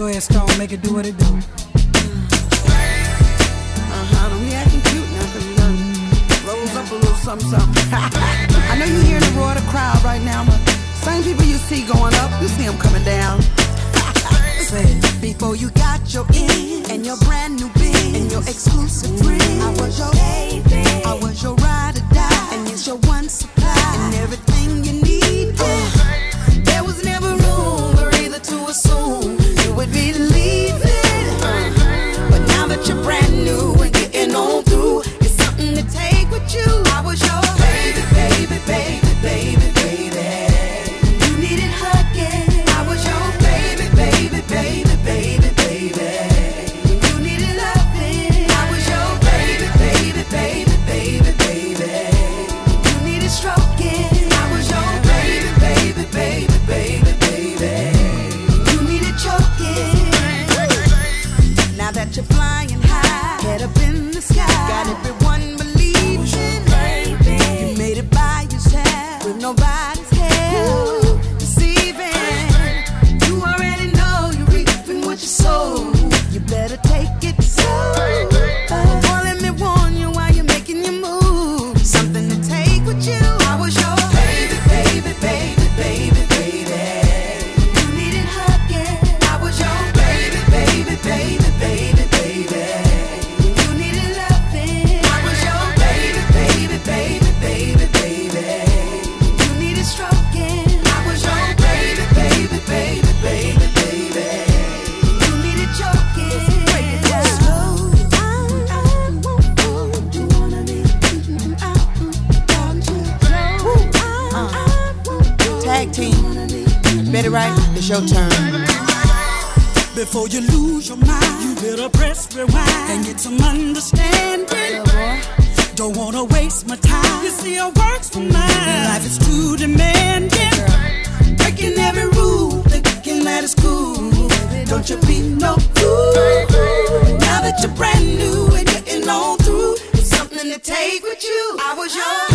Go ahead, Stone, make it do what it do. Don't be acting cute now, cause you done rolls up a little something. I know you're hearing the roar of the crowd right now, but same people you see going up, you see them coming down. Before you got your in and your brand new biz and your exclusive friend, I was your baby, I was your ride or die, and it's your one supply and everything you need. There was never room for either to assume you would be leaving, but now that you're brand new and getting on through, it's something to take with you. I was your baby, baby, baby, baby, baby. You needed hugging. I was your baby, baby, baby, baby, baby. You needed loving. I was your baby, baby, baby, baby, baby. You needed stroking. I was your baby, baby, baby, baby, baby. You needed choking. Now that you're flying high, head up in the sky, got everyone believing. You made it by yourself with nobody's help. Deceiving. You already know you're reaping what you sow. You better take it slow. Or let me warn you while you're making your move. Something to take with you. I was your baby, baby, baby, baby, baby. You needed hugging. I was your baby, baby, baby, baby, baby. You needed loving. I was your baby, baby, baby, baby, baby. You needed stroking. I was your baby, baby, baby, baby, baby. You needed choking. Slow. You wanna be tag team. Betty Wright, it's your turn. Before you lose your mind, you better press rewind and get some understanding. Don't wanna waste my time. You see, it works for mine. Life is too demanding. Breaking every rule, thinking that it's cool. Don't you be no fool. Now that you're brand new and getting on through, it's something to take with you. I was yours.